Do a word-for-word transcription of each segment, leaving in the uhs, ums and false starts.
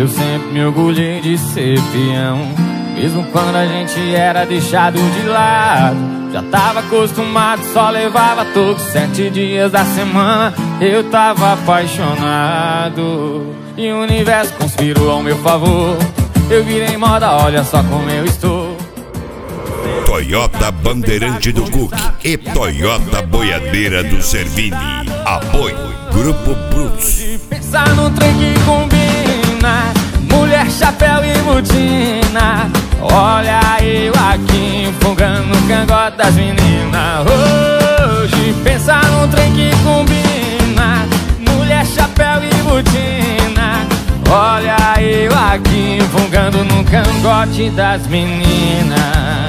Eu sempre me orgulhei de ser peão, mesmo quando a gente era deixado de lado. Já tava acostumado, só levava todos sete dias da semana. Eu tava apaixonado e o universo conspirou ao meu favor. Eu virei moda, olha só como eu estou. Toyota Bandeirante do Cook e Toyota Boiadeira do Servini. Apoio Grupo Brutus. Pensar no trem que combina, mulher, chapéu e botina. Olha eu aqui enfungando no cangote das meninas. Hoje pensar no trem que combina, mulher, chapéu e botina. Olha eu aqui enfungando no cangote das meninas.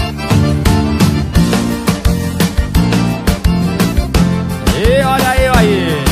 E olha eu aí.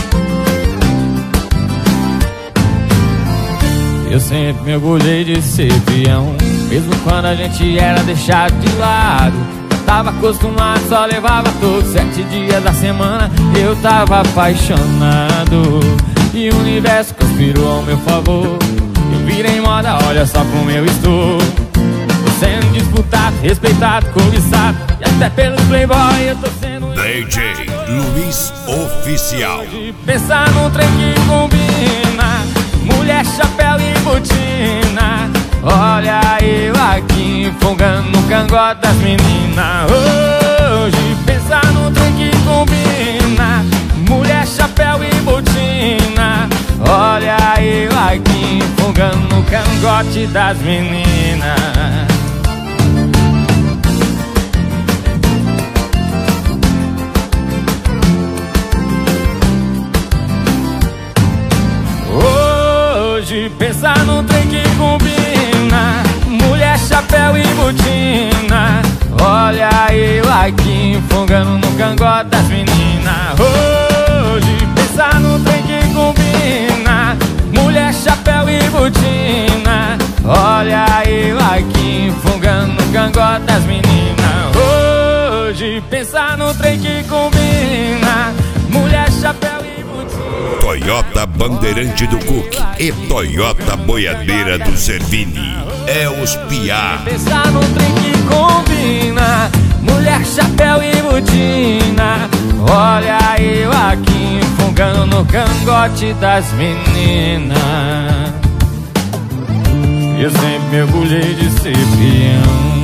Eu sempre me orgulhei de ser peão, mesmo quando a gente era deixado de lado. Tava acostumado, só levava todos sete dias da semana. Eu tava apaixonado e o universo conspirou ao meu favor. Eu virei moda, olha só como eu estou. Tô sendo disputado, respeitado, cobiçado, e até pelos playboy eu tô sendo D J Luiz Oficial. de pensar no trem que combina, mulher, chapéu e botina. Olha eu aqui enfungando no cangote das meninas. Hoje pensar no trem que combina, mulher, chapéu e botina. Olha eu aqui enfungando no cangote das meninas. Hoje pensar no trem que combina, mulher, chapéu e botina. Olha eu aqui enfungando no cangote das meninas. Hoje pensar no trem que combina, mulher, chapéu e botina. Olha eu aqui enfungando no cangote das meninas. Hoje pensar no trem que combina, mulher, chapéu e botina. Toyota Bandeirante do Cook e Toyota Boiadeira do Servini. É os piá. Pensar no trem que combina, mulher, chapéu e botina. Olha eu aqui enfungando no cangote das meninas. Eu sempre me orgulhei de ser peão.